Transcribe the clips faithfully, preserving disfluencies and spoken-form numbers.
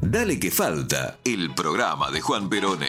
Dale que falta, el programa de Juan Perone.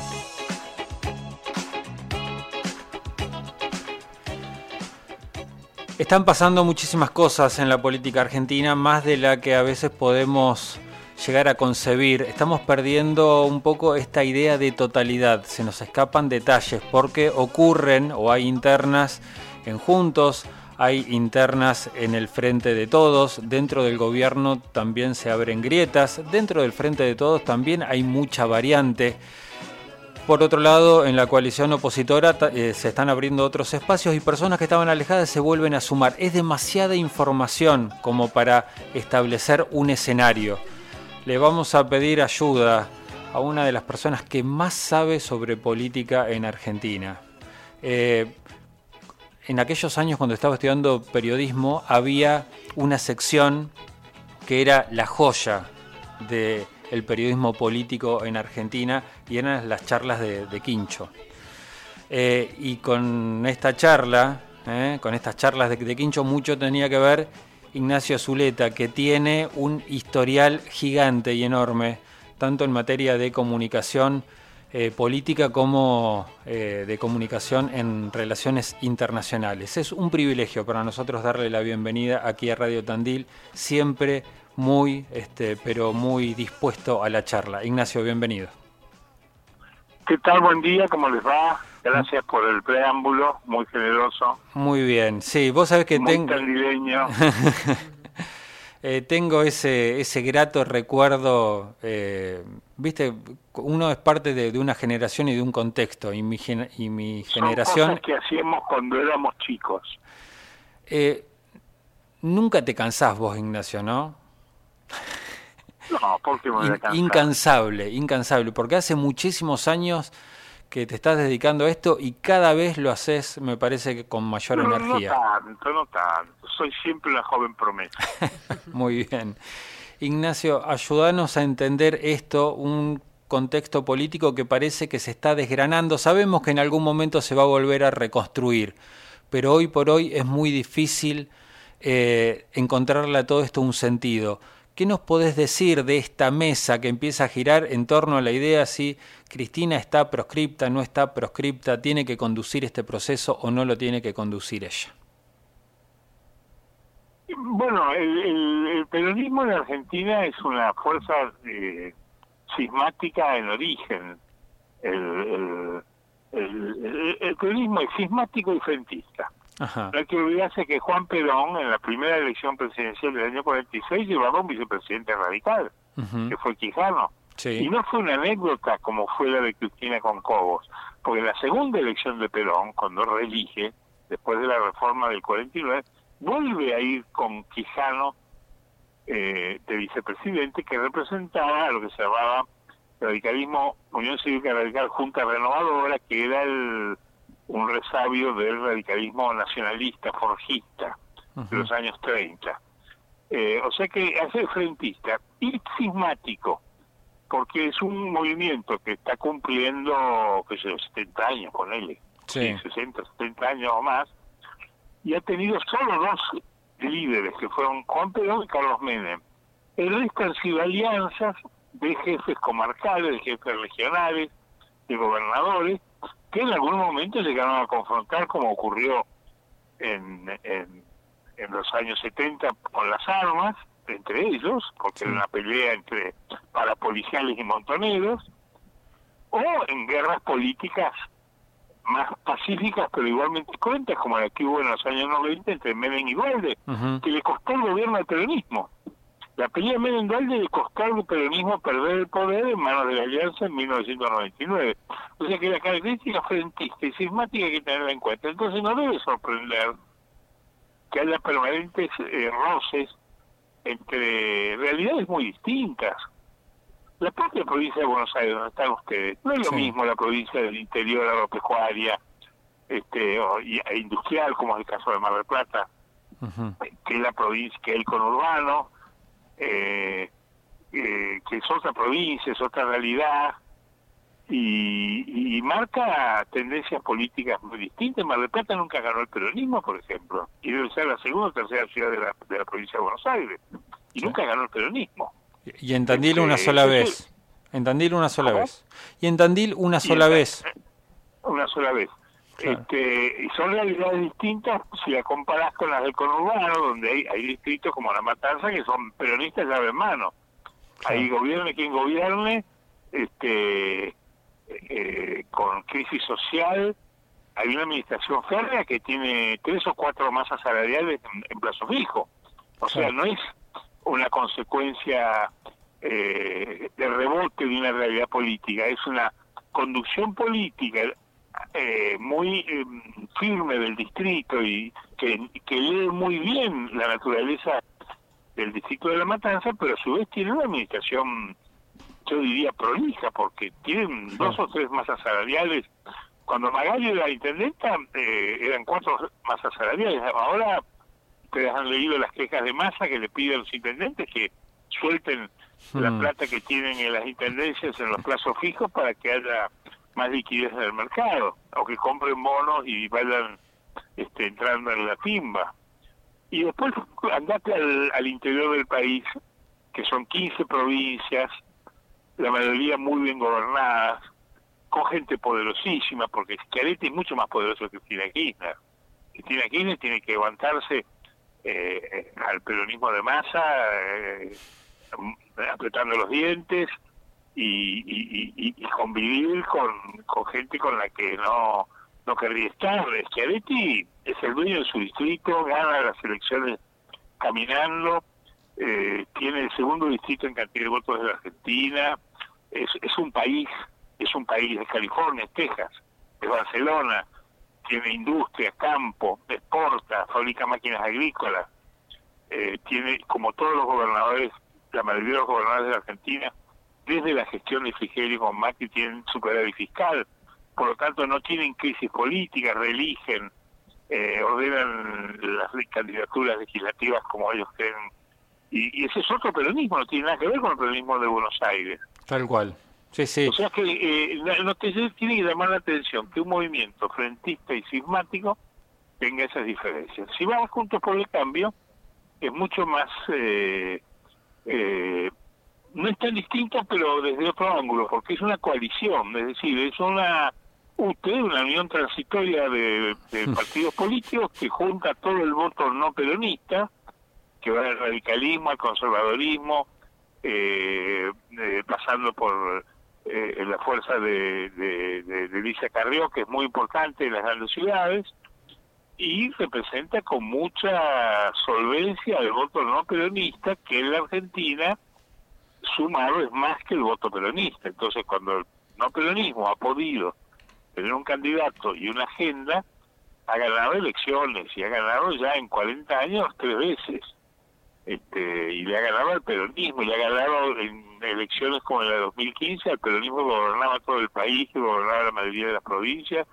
Están pasando muchísimas cosas en la política argentina, más de la que a veces podemos llegar a concebir. Estamos perdiendo un poco esta idea de totalidad, se nos escapan detalles porque ocurren o hay internas en Juntos, hay internas en el Frente de Todos, dentro del gobierno también se abren grietas, dentro del Frente de Todos también hay mucha variante. Por otro lado, en la coalición opositora eh, se están abriendo otros espacios y personas que estaban alejadas se vuelven a sumar. Es demasiada información como para establecer un escenario. Le vamos a pedir ayuda a una de las personas que más sabe sobre política en Argentina. Eh, en aquellos años cuando estaba estudiando periodismo había una sección que era la joya de el periodismo político en Argentina y eran las charlas de, de Quincho. Eh, y con esta charla, eh, con estas charlas de, de Quincho, mucho tenía que ver Ignacio Zuleta, que tiene un historial gigante y enorme, tanto en materia de comunicación eh, política como eh, de comunicación en relaciones internacionales. Es un privilegio para nosotros darle la bienvenida aquí a Radio Tandil, siempre muy, este, pero muy dispuesto a la charla. Ignacio, bienvenido. ¿Qué tal? Buen día, ¿cómo les va? Gracias por el preámbulo, muy generoso. Muy bien, sí, vos sabés que muy tengo... tandileño. eh, tengo ese, ese grato recuerdo, eh, viste, uno es parte de, de una generación y de un contexto, y mi, gen- y mi generación... Son cosas que hacíamos cuando éramos chicos. Eh, nunca te cansás vos, Ignacio, ¿no? No, porque me voy a cansar. Incansable, incansable, porque hace muchísimos años que te estás dedicando a esto y cada vez lo haces, me parece que con mayor no, energía. No tanto, no tanto. Soy siempre la joven promesa. Muy bien. Ignacio, ayúdanos a entender esto, un contexto político que parece que se está desgranando. Sabemos que en algún momento se va a volver a reconstruir, pero hoy por hoy es muy difícil eh, encontrarle a todo esto un sentido. ¿Qué nos podés decir de esta mesa que empieza a girar en torno a la idea si Cristina está proscripta, no está proscripta, tiene que conducir este proceso o no lo tiene que conducir ella? Bueno, el, el, el peronismo en Argentina es una fuerza eh, cismática en origen. El, el, el, el, el peronismo es cismático y frentista. Ajá. No hay que olvidarse que Juan Perón, en la primera elección presidencial del año cuarenta y seis, llevaba un vicepresidente radical, uh-huh. que fue Quijano. Sí. Y no fue una anécdota como fue la de Cristina con Cobos, porque la segunda elección de Perón, cuando reelige, después de la reforma del cuarenta y nueve, vuelve a ir con Quijano eh, de vicepresidente, que representaba a lo que se llamaba radicalismo, Unión Cívica Radical Junta Renovadora, que era el un resabio del radicalismo nacionalista, forjista, uh-huh. de los años treinta. Eh, o sea que hace frentista y cismático, porque es un movimiento que está cumpliendo, qué sé yo, setenta años con él, sí. sesenta, setenta años o más, y ha tenido solo dos líderes, que fueron Juan Perón y Carlos Menem. El resto han sido alianzas de jefes comarcales, de jefes regionales, de gobernadores, que en algún momento llegaron a confrontar, como ocurrió en, en, en los años setenta con las armas, entre ellos, porque sí. era una pelea entre parapoliciales y montoneros, o en guerras políticas más pacíficas, pero igualmente cruentas, como la que hubo en los años noventa entre Menem y Duhalde, uh-huh. que le costó el gobierno al peronismo. La pelea Menem-Duhalde le costó al peronismo perder el poder en manos de la Alianza en mil novecientos noventa y nueve. O sea que la característica frentista y cismática hay que tenerla en cuenta. Entonces no debe sorprender que haya permanentes eh, roces entre realidades muy distintas. La propia provincia de Buenos Aires, donde están ustedes, no es lo sí. mismo la provincia del interior agropecuaria este, o, y, e industrial, como es el caso de Mar del Plata, uh-huh. que la provincia, que el conurbano, Eh, eh, que es otra provincia, es otra realidad y, y marca tendencias políticas muy distintas. Mar del Plata nunca ganó el peronismo, por ejemplo, y debe ser la segunda o tercera ciudad de la, de la provincia de Buenos Aires, y sí. nunca ganó el peronismo. Y en Tandil una sola vez. En Tandil una sola vez. Y en Tandil una sola vez. Una sola vez. Claro. Este, y son realidades distintas si la comparás con las del conurbano, donde hay, hay distritos como La Matanza que son peronistas llave en mano. Claro. Ahí gobierne quien gobierne, este, eh, con crisis social, hay una administración férrea que tiene tres o cuatro masas salariales en, en plazo fijo. O sea, no es una consecuencia eh, de rebote de una realidad política, es una conducción política eh, muy eh, firme del distrito y que, que lee muy bien la naturaleza del distrito de La Matanza, pero a su vez tiene una administración, yo diría, prolija, porque tienen sí. dos o tres masas salariales. Cuando Magali era intendenta, eh, eran cuatro masas salariales. Ahora ustedes han leído las quejas de masa que le piden a los intendentes que suelten hmm. la plata que tienen en las intendencias en los plazos fijos para que haya más liquidez en el mercado, o que compren bonos y vayan este, entrando en la timba. Y después andate al, al interior del país, que son quince provincias, la mayoría muy bien gobernadas, con gente poderosísima, porque Schiaretti es mucho más poderoso que Cristina Kirchner. Cristina Kirchner tiene que aguantarse eh, al peronismo de masa, eh, apretando los dientes y, y, y, y convivir con, con gente con la que no, no querría estar. Schiaretti es el dueño de su distrito, gana las elecciones caminando, eh, tiene el segundo distrito en cantidad de votos de la Argentina, es, es un país, es un país de California, Texas, de Barcelona, tiene industria, campo, exporta, fabrica máquinas agrícolas, eh, tiene, como todos los gobernadores, la mayoría de los gobernadores de la Argentina, desde la gestión de Frigerio con Macri tienen superávit fiscal, por lo tanto no tienen crisis política, reeligen, eh, ordenan las candidaturas legislativas como ellos creen, y, y ese es otro peronismo, no tiene nada que ver con el peronismo de Buenos Aires. Tal cual. Sí, sí. O sea que eh, no te tiene que llamar la atención que un movimiento frentista y cismático tenga esas diferencias. Si vamos juntos por el cambio, es mucho más, eh, eh, no es tan distinto, pero desde otro ángulo, porque es una coalición, es decir, es una U T, una unión transitoria de, de partidos políticos que junta todo el voto no peronista, que va del radicalismo al conservadorismo, eh, eh, pasando por eh, la fuerza de, de, de, de Alicia Carrió, que es muy importante en las grandes ciudades, y representa con mucha solvencia el voto no peronista, que en la Argentina sumado es más que el voto peronista. Entonces, cuando el no peronismo ha podido tener un candidato y una agenda, ha ganado elecciones, y ha ganado ya en cuarenta años tres veces. Este, y le ha ganado al peronismo, y le ha ganado en elecciones como en la de dos mil quince, al peronismo que gobernaba todo el país, que gobernaba la mayoría de las provincias,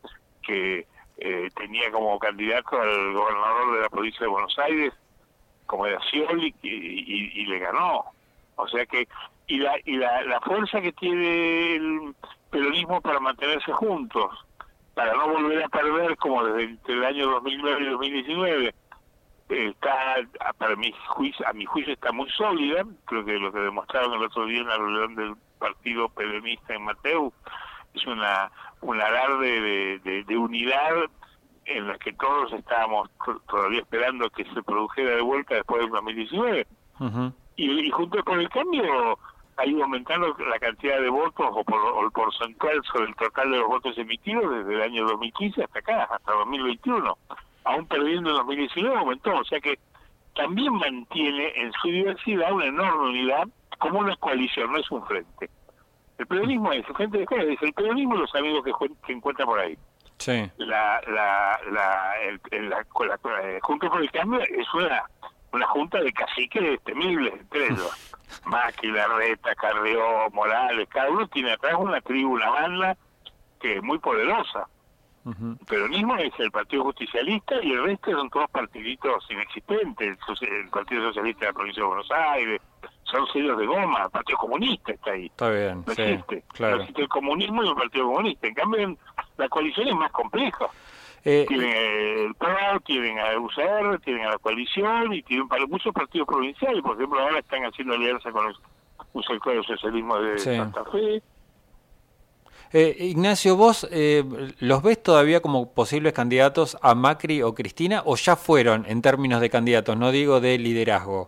que eh, tenía como candidato al gobernador de la provincia de Buenos Aires, como era Scioli, y, y, y le ganó. O sea que, y la y la, la fuerza que tiene el peronismo para mantenerse juntos, para no volver a perder como desde entre el año dos mil nueve y dos mil diecinueve, está, para mi juicio, a mi juicio está muy sólida. Creo que lo que demostraron el otro día en la reunión del partido peronista en Mateu es una un alarde de, de, de unidad en la que todos estábamos todavía esperando que se produjera de vuelta después del dos mil diecinueve. Uh-huh. y, y junto con el cambio ha ido aumentando la cantidad de votos o, por, o el porcentual sobre el total de los votos emitidos desde el año dos mil quince hasta acá, hasta dos mil veintiuno. Aún perdiendo en dos mil diecinueve aumentó, o sea que también mantiene en su diversidad una enorme unidad como una coalición, no es un frente. El peronismo es, el frente de escuela, es el peronismo y los amigos que, que encuentra por ahí. Sí. La, la, la, el, el, la, la, la Juntos por el Cambio es una, una junta de caciques temibles entre ellos. Macri, Larreta, Carrió, Morales, cada uno tiene atrás una tribu, una banda que es muy poderosa. Uh-huh. El peronismo es el Partido Justicialista y el resto son todos partiditos inexistentes. El Partido Socialista de la Provincia de Buenos Aires son sellos de goma. El Partido Comunista está ahí. Está bien, no sí, existe. Claro. No existe el comunismo y el Partido Comunista. En cambio, la coalición es más compleja. Eh, tienen el P R O, tienen a U C R, tienen a la coalición y tienen para muchos partidos provinciales. Por ejemplo, ahora están haciendo alianza con el, un sector del socialismo de sí. Santa Fe. Eh, Ignacio, ¿vos eh, los ves todavía como posibles candidatos a Macri o Cristina o ya fueron en términos de candidatos, no digo de liderazgo?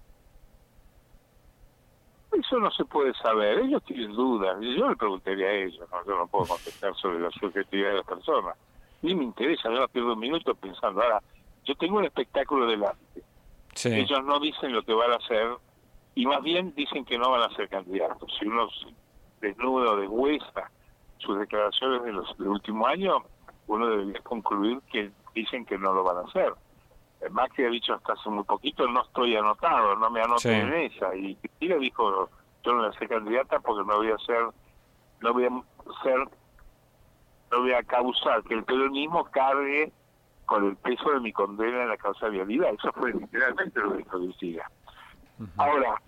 Eso no se puede saber, ellos tienen dudas, yo le preguntaría a ellos, ¿no? Yo no puedo contestar sobre la subjetividad de las personas, ni me interesa, yo no pierdo un minuto pensando. Ahora, yo tengo un espectáculo delante, sí. Ellos no dicen lo que van a hacer y más bien dicen que no van a ser candidatos. Si uno desnuda o deshuesa sus declaraciones de los del último año, uno debería concluir que dicen que no lo van a hacer. Macri ha dicho hasta hace muy poquito, no estoy anotado, no me anoten sí. en esa, y Cristina dijo, yo no voy a ser candidata porque no voy a ser, no voy a ser, no voy a causar que el peronismo cargue con el peso de mi condena en la causa de vialidad. Eso fue literalmente lo que dijo Cristina. Uh-huh. Ahora,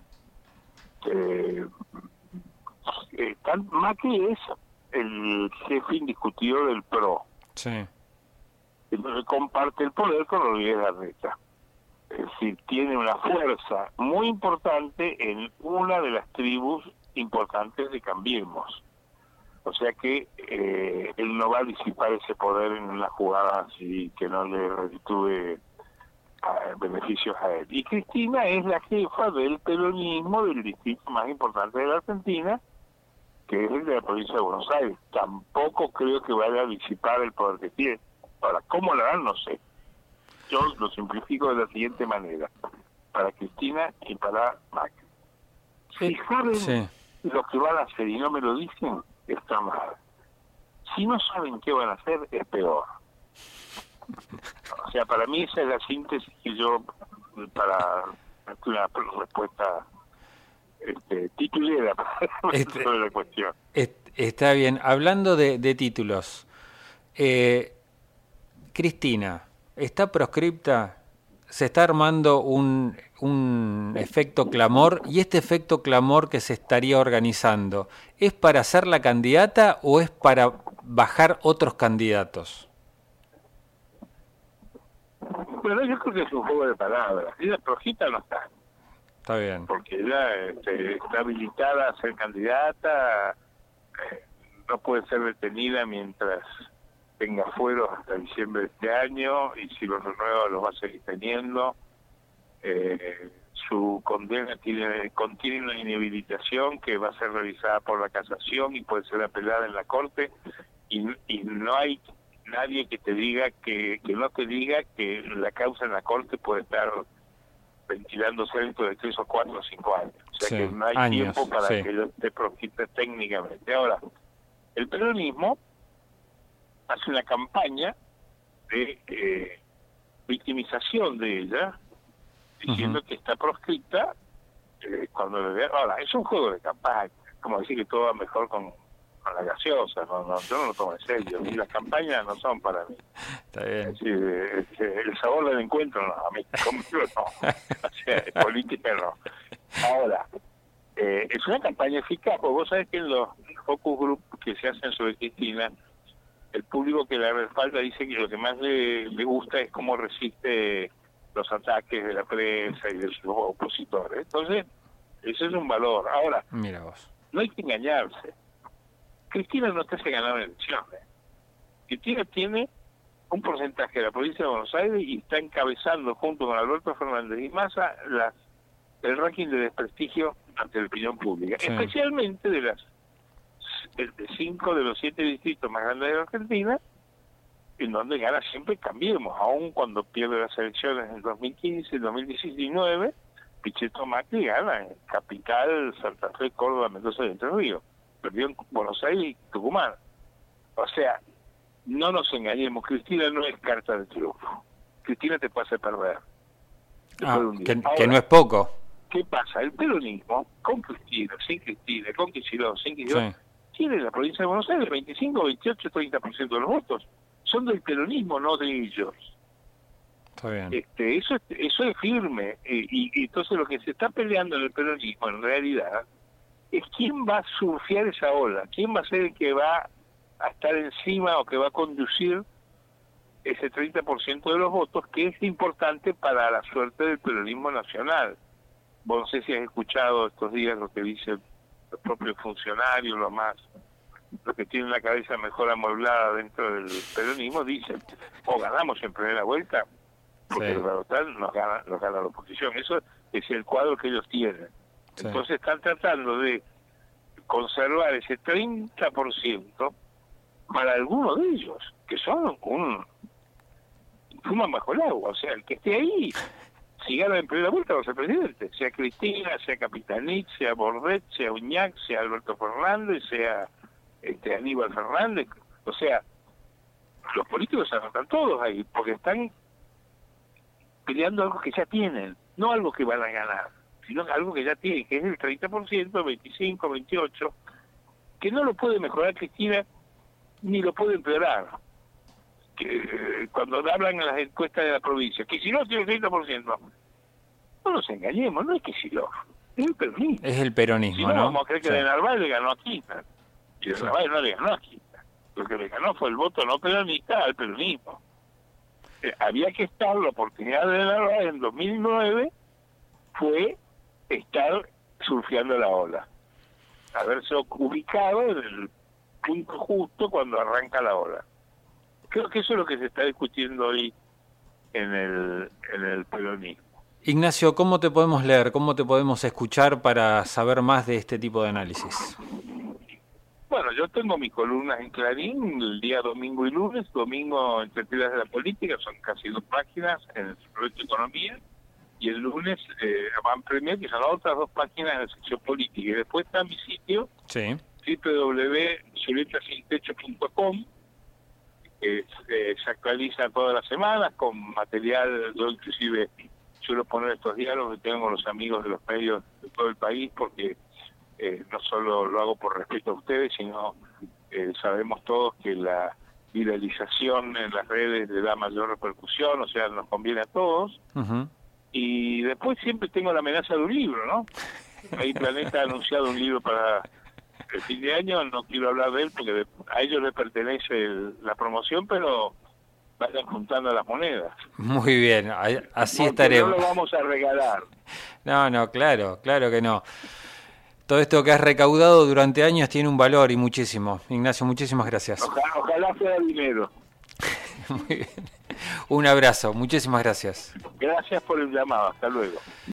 eh, eh, Macri es el jefe indiscutido del P R O. Sí. Entonces comparte el poder con Rodríguez Larreta. Es decir, tiene una fuerza muy importante en una de las tribus importantes de Cambiemos. O sea que eh, él no va a disipar ese poder en una jugada así que no le reditúe beneficios a él. Y Cristina es la jefa del peronismo del distrito más importante de la Argentina, que es el de la provincia de Buenos Aires. Tampoco creo que vaya a disipar el poder que tiene. Ahora, ¿cómo lo harán? No sé. Yo lo simplifico de la siguiente manera. Para Cristina y para Macri. Si saben sí. lo que van a hacer y no me lo dicen, está mal. Si no saben qué van a hacer, es peor. O sea, para mí esa es la síntesis que yo, para una respuesta este, titulera este, sobre la cuestión. Está bien. Hablando de, de títulos, eh, Cristina, ¿está proscripta? Se está armando un, un efecto clamor, y este efecto clamor que se estaría organizando, ¿es para ser la candidata o es para bajar otros candidatos? Bueno, yo creo que es un juego de palabras. Ella proscripta no está. Está bien. Porque ella este, está habilitada a ser candidata, eh, no puede ser detenida mientras tenga fueros hasta diciembre de este año, y si los renueva los va a seguir teniendo. Eh, su condena tiene contiene una inhabilitación que va a ser revisada por la casación y puede ser apelada en la corte, y, y no hay nadie que te diga que, que no te diga que la causa en la corte puede estar ventilándose dentro de tres o cuatro o cinco años. O sea sí, que no hay años, tiempo para sí. que yo te proscripta técnicamente. Ahora, el peronismo hace una campaña de eh, victimización de ella, diciendo uh-huh. que está proscripta eh, cuando le vea. Ahora, es un juego de campaña, como decir que todo va mejor con, con la gaseosa, no, no, yo no lo tomo en serio, y las campañas no son para mí. Está bien. Es decir, es, es, el sabor del encuentro, no, a mí conmigo no, o sea, política no. Ahora, eh, es una campaña eficaz, porque vos sabés que en los focus group que se hacen sobre Cristina, el público que la respalda dice que lo que más le, le gusta es cómo resiste los ataques de la prensa y de sus opositores. Entonces, ese es un valor. Ahora, mira vos, no hay que engañarse. Cristina no te hace ganar elecciones. Cristina tiene un porcentaje de la provincia de Buenos Aires y está encabezando junto con Alberto Fernández y Massa las, el ranking de desprestigio ante la opinión pública, sí. especialmente de las de cinco de los siete distritos más grandes de la Argentina, en donde gana siempre Cambiemos, aun cuando pierde las elecciones en dos mil quince y dos mil diecinueve, Pichetto Macri gana en Capital, Santa Fe, Córdoba, Mendoza y Entre Ríos. Perdió en Buenos Aires y Tucumán. O sea, no nos engañemos, Cristina no es carta de triunfo. Cristina te puede hacer perder. Ah, que, Ahora, que no es poco. ¿Qué pasa? El peronismo, con Cristina, sin Cristina, con Kicillof, sin Kicillof, sí. tiene en la provincia de Buenos Aires veinticinco, veintiocho, treinta por ciento de los votos. Son del peronismo, no de ellos. Está bien. Este, eso, eso es firme. Eh, y, y entonces lo que se está peleando en el peronismo, en realidad, es quién va a surfear esa ola, quién va a ser el que va a estar encima o que va a conducir ese treinta por ciento de los votos, que es importante para la suerte del peronismo nacional. Vos no sé si has escuchado estos días lo que dicen los propios funcionarios, los más, los que tienen la cabeza mejor amueblada dentro del peronismo, dicen, o ganamos en primera vuelta, porque sí, total nos gana, nos gana la oposición. Eso es el cuadro que ellos tienen. Sí. Entonces están tratando de conservar ese treinta por ciento para algunos de ellos, que son un fuman bajo el agua. O sea, el que esté ahí, si gana en primera vuelta va a ser presidente, sea Cristina, sea Capitanich, sea Bordet, sea Uñac, sea Alberto Fernández, sea este Aníbal Fernández. O sea, los políticos se anotan todos ahí, porque están peleando algo que ya tienen, no algo que van a ganar, sino algo que ya tienen, que es el treinta por ciento, veinticinco, veintiocho, que no lo puede mejorar Cristina, ni lo puede empeorar. Que, cuando hablan en las encuestas de la provincia, que si no tiene el treinta por ciento, no nos engañemos, no es que si lo, es el peronismo. Es el peronismo, si no, ¿no? Vamos a creer que sí, de Narváez le ganó a Kirchner, y de sí, Narváez no le ganó a Kirchner, lo que le ganó fue el voto no peronista al peronismo. Eh, había que estar, la oportunidad de Narváez en dos mil nueve fue estar surfeando la ola, haberse ubicado en el punto justo cuando arranca la ola. Creo que eso es lo que se está discutiendo hoy en el, en el peronismo. Ignacio, ¿cómo te podemos leer? ¿Cómo te podemos escuchar para saber más de este tipo de análisis? Bueno, yo tengo mis columnas en Clarín el día domingo y lunes. Domingo, Entre Piedras de la Política, son casi dos páginas en el suplemento de Economía. Y el lunes eh, Van Premier, que son otras dos páginas en la sección política. Y después está mi sitio, sí, doble u doble u doble u punto zuleta sin techo punto com, que eh, se actualiza todas las semanas con material. Yo inclusive suelo poner estos diálogos que tengo con los amigos de los medios de todo el país, porque eh, no solo lo hago por respeto a ustedes, sino eh, sabemos todos que la viralización en las redes le da mayor repercusión, o sea, nos conviene a todos. Uh-huh. Y después siempre tengo la amenaza de un libro, ¿no? Ahí Planeta ha anunciado un libro para el fin de año, no quiero hablar de él porque a ellos les pertenece el, la promoción, pero vayan juntando las monedas. Muy bien, así porque estaremos. No lo vamos a regalar. No, no, claro, claro que no. Todo esto que has recaudado durante años tiene un valor y muchísimo. Ignacio, muchísimas gracias. Ojalá, ojalá sea dinero. Muy bien. Un abrazo, muchísimas gracias. Gracias por el llamado, hasta luego.